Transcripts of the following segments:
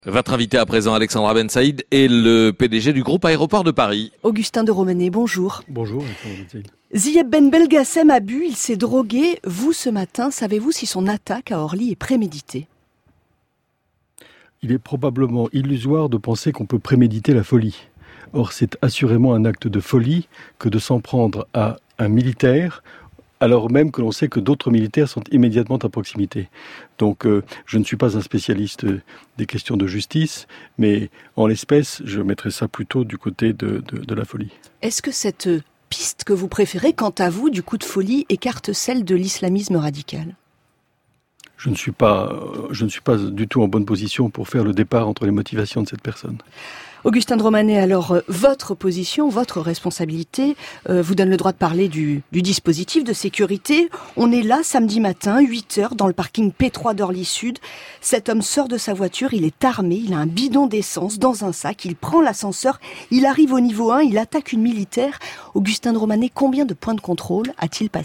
Votre invité à présent, Alexandra Ben Saïd, est le PDG du groupe Aéroport de Paris. Augustin de Romanet, bonjour. Bonjour, Alexandra Ben Saïd. Zieb Ben Belgassem a bu, il s'est drogué. Vous, ce matin, savez-vous si son attaque à Orly est préméditée ? Il est probablement illusoire de penser qu'on peut préméditer la folie. Or, c'est assurément un acte de folie que de s'en prendre à un militaire, alors même que l'on sait que d'autres militaires sont immédiatement à proximité. Donc, je ne suis pas un spécialiste des questions de justice, mais en l'espèce, je mettrais ça plutôt du côté de la folie. Est-ce que cette piste que vous préférez, quant à vous, du coup de folie, écarte celle de l'islamisme radical ? Je ne suis pas du tout en bonne position pour faire le départ entre les motivations de cette personne. Augustin de Romanet, alors, votre position, votre responsabilité vous donne le droit de parler du dispositif de sécurité. On est là, samedi matin, 8h, dans le parking P3 d'Orly Sud. Cet homme sort de sa voiture, il est armé, il a un bidon d'essence dans un sac, il prend l'ascenseur, il arrive au niveau 1, il attaque une militaire. Augustin de Romanet, combien de points de contrôle a-t-il passé ?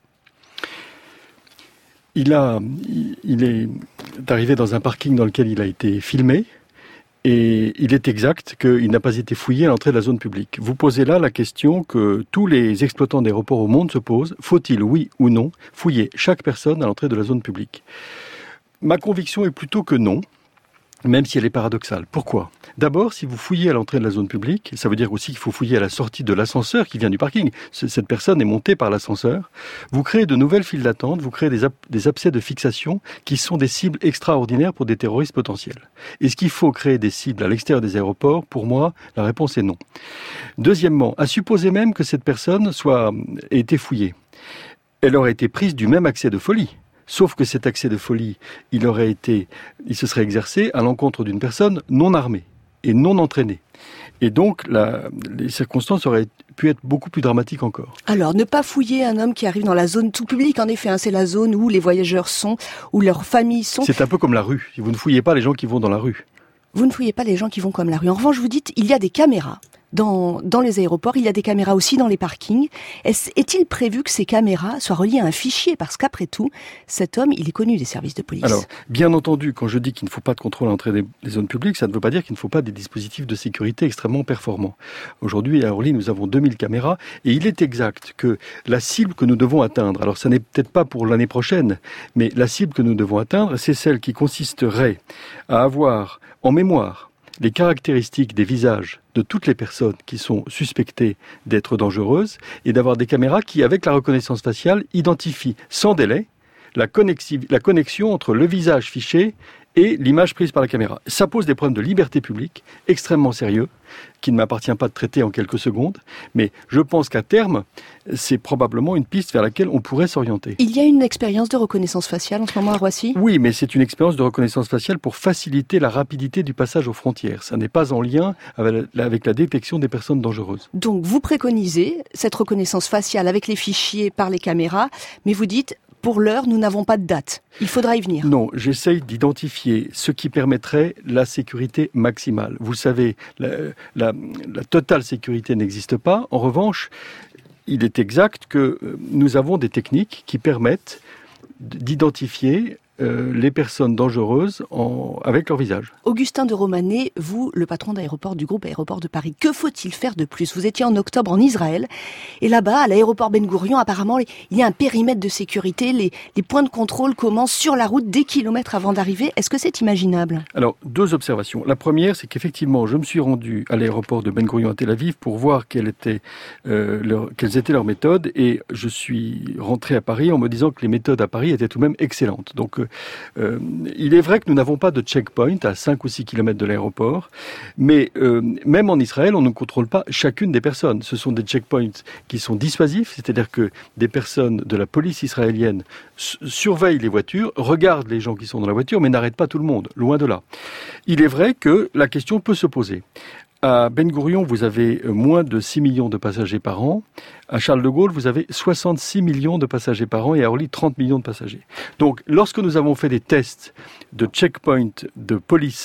Il est arrivé dans un parking dans lequel il a été filmé. Et il est exact qu'il n'a pas été fouillé à l'entrée de la zone publique. Vous posez là la question que tous les exploitants d'aéroports au monde se posent. Faut-il, oui ou non, fouiller chaque personne à l'entrée de la zone publique ? Ma conviction est plutôt que non, même si elle est paradoxale. Pourquoi ? D'abord, si vous fouillez à l'entrée de la zone publique, ça veut dire aussi qu'il faut fouiller à la sortie de l'ascenseur qui vient du parking. Cette personne est montée par l'ascenseur. Vous créez de nouvelles files d'attente, vous créez des abcès de fixation qui sont des cibles extraordinaires pour des terroristes potentiels. Est-ce qu'il faut créer des cibles à l'extérieur des aéroports ? Pour moi, la réponse est non. Deuxièmement, à supposer même que cette personne ait été fouillée, elle aurait été prise du même accès de folie. Sauf que cet accès de folie, il se serait exercé à l'encontre d'une personne non armée et non entraînée. Et donc, les circonstances auraient pu être beaucoup plus dramatiques encore. Alors, ne pas fouiller un homme qui arrive dans la zone tout publique, en effet, c'est la zone où les voyageurs sont, où leurs familles sont. C'est un peu comme la rue. Vous ne fouillez pas les gens qui vont dans la rue. Vous ne fouillez pas les gens qui vont comme la rue. En revanche, vous dites, il y a des caméras. Dans les aéroports, il y a des caméras aussi dans les parkings. Est-il prévu que ces caméras soient reliées à un fichier ? Parce qu'après tout, cet homme, il est connu des services de police. Alors, bien entendu, quand je dis qu'il ne faut pas de contrôle à l'entrée des zones publiques, ça ne veut pas dire qu'il ne faut pas des dispositifs de sécurité extrêmement performants. Aujourd'hui, à Orly, nous avons 2000 caméras et il est exact que la cible que nous devons atteindre, alors ça n'est peut-être pas pour l'année prochaine, mais la cible que nous devons atteindre, c'est celle qui consisterait à avoir en mémoire les caractéristiques des visages de toutes les personnes qui sont suspectées d'être dangereuses et d'avoir des caméras qui, avec la reconnaissance faciale, identifient sans délai la connexion entre le visage fiché et l'image prise par la caméra. Ça pose des problèmes de liberté publique extrêmement sérieux, qui ne m'appartient pas de traiter en quelques secondes, mais je pense qu'à terme, c'est probablement une piste vers laquelle on pourrait s'orienter. Il y a une expérience de reconnaissance faciale en ce moment à Roissy ? Oui, mais c'est une expérience de reconnaissance faciale pour faciliter la rapidité du passage aux frontières. Ça n'est pas en lien avec la détection des personnes dangereuses. Donc vous préconisez cette reconnaissance faciale avec les fichiers par les caméras, mais vous dites, pour l'heure, nous n'avons pas de date. Il faudra y venir. Non, j'essaye d'identifier ce qui permettrait la sécurité maximale. Vous savez, la totale sécurité n'existe pas. En revanche, il est exact que nous avons des techniques qui permettent d'identifier les personnes dangereuses avec leur visage. Augustin de Romanet, vous, le patron d'aéroport du groupe Aéroport de Paris, que faut-il faire de plus ? Vous étiez en octobre en Israël, et là-bas, à l'aéroport Ben Gourion, apparemment, il y a un périmètre de sécurité, les points de contrôle commencent sur la route des kilomètres avant d'arriver. Est-ce que c'est imaginable ? Alors, deux observations. La première, c'est qu'effectivement, je me suis rendu à l'aéroport de Ben Gourion à Tel Aviv pour voir quelles étaient leurs méthodes, et je suis rentré à Paris en me disant que les méthodes à Paris étaient tout de même excellentes. Donc, il est vrai que nous n'avons pas de checkpoint à 5 ou 6 km de l'aéroport, mais même en Israël, on ne contrôle pas chacune des personnes. Ce sont des checkpoints qui sont dissuasifs, c'est-à-dire que des personnes de la police israélienne surveillent les voitures, regardent les gens qui sont dans la voiture, mais n'arrêtent pas tout le monde, loin de là. Il est vrai que la question peut se poser. À Ben Gourion, vous avez moins de 6 millions de passagers par an. À Charles de Gaulle, vous avez 66 millions de passagers par an et à Orly, 30 millions de passagers. Donc, lorsque nous avons fait des tests de checkpoint de police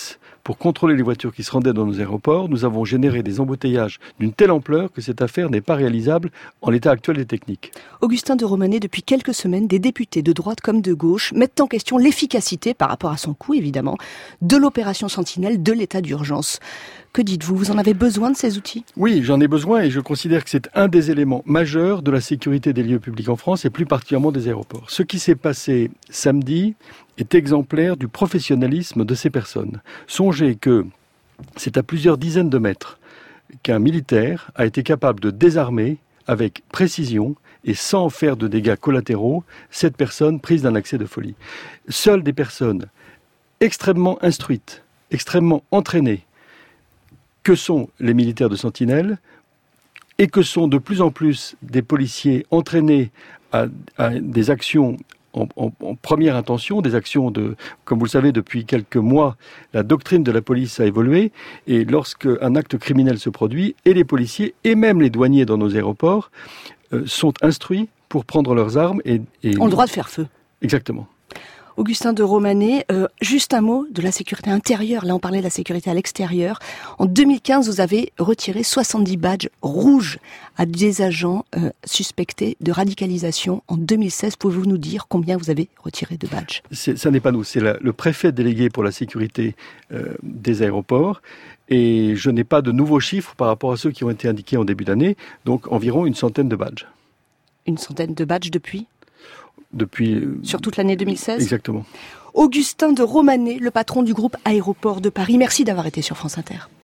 pour contrôler les voitures qui se rendaient dans nos aéroports, nous avons généré des embouteillages d'une telle ampleur que cette affaire n'est pas réalisable en l'état actuel des techniques. Augustin de Romanet, depuis quelques semaines, des députés de droite comme de gauche mettent en question l'efficacité, par rapport à son coût évidemment, de l'opération Sentinelle, de l'état d'urgence. Que dites-vous? Vous en avez besoin de ces outils? Oui, j'en ai besoin et je considère que c'est un des éléments majeurs de la sécurité des lieux publics en France et plus particulièrement des aéroports. Ce qui s'est passé samedi est exemplaire du professionnalisme de ces personnes. Songez que c'est à plusieurs dizaines de mètres qu'un militaire a été capable de désarmer avec précision et sans faire de dégâts collatéraux cette personne prise d'un accès de folie. Seules des personnes extrêmement instruites, extrêmement entraînées, que sont les militaires de Sentinelle et que sont de plus en plus des policiers entraînés à des actions en première intention, des actions comme vous le savez, depuis quelques mois, la doctrine de la police a évolué et lorsque un acte criminel se produit, et les policiers et même les douaniers dans nos aéroports sont instruits pour prendre leurs armes et ont le droit de faire feu. Exactement. Augustin de Romanet, juste un mot de la sécurité intérieure. Là, on parlait de la sécurité à l'extérieur. En 2015, vous avez retiré 70 badges rouges à des agents suspectés de radicalisation. En 2016, pouvez-vous nous dire combien vous avez retiré de badges? Ça n'est pas nous, c'est le préfet délégué pour la sécurité des aéroports. Et je n'ai pas de nouveaux chiffres par rapport à ceux qui ont été indiqués en début d'année. Donc environ une centaine de badges. Une centaine de badges depuis sur toute l'année 2016? Exactement. Augustin de Romanet, le patron du groupe Aéroports de Paris. Merci d'avoir été sur France Inter.